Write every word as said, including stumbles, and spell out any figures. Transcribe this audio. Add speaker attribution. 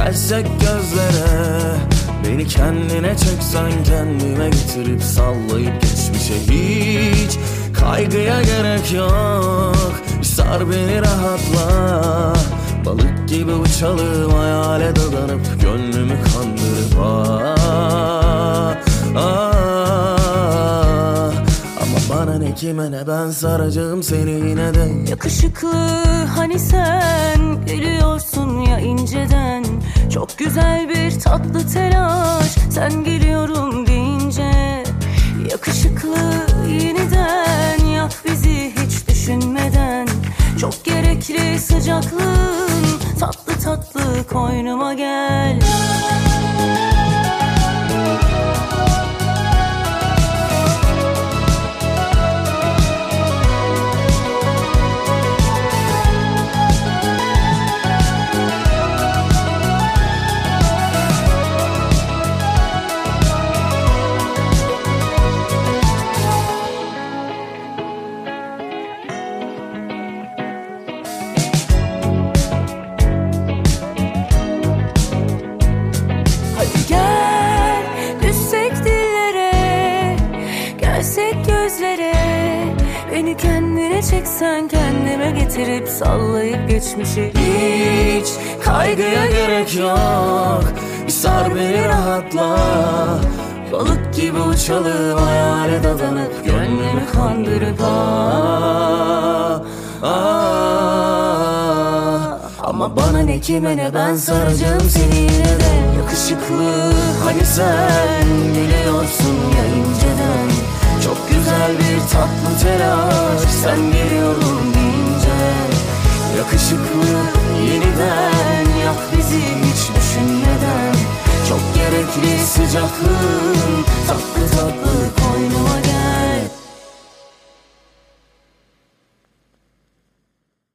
Speaker 1: Gelsek gözlere, beni kendine çeksen, kendime getirip sallayıp geçmişe. Hiç kaygıya gerek yok, sar beni rahatla. Balık gibi uçalım, hayale dadanıp gönlümü kandırıp ah, ah. Ama bana ne kime ne, ben saracağım seni yine de.
Speaker 2: Yakışıklı hani sen geliyorsun ya inceden. Çok güzel bir tatlı telaş, sen geliyorum deyince. Yakışıklı yeniden yak bizi hiç düşünmeden. Çok gerekli sıcaklığın, tatlı tatlı koynuma gel. Beni kendine çeksen, kendime getirip sallayıp geçmişi.
Speaker 1: Hiç kaygıya gerek yok, bir sar beni rahatla. Balık gibi uçalım, hayale dadanıp gönlümü kandırıp ah, ah. Ama bana ne kime ne, ben saracağım seni yine de. Yakışıklı hani sen geliyorsun ya inceden. Çok güzel bir tatlı telaş, sen geliyorum deyince. Yakışıklı yeniden yak bizi hiç düşünmeden. Çok gerekli sıcaklığın,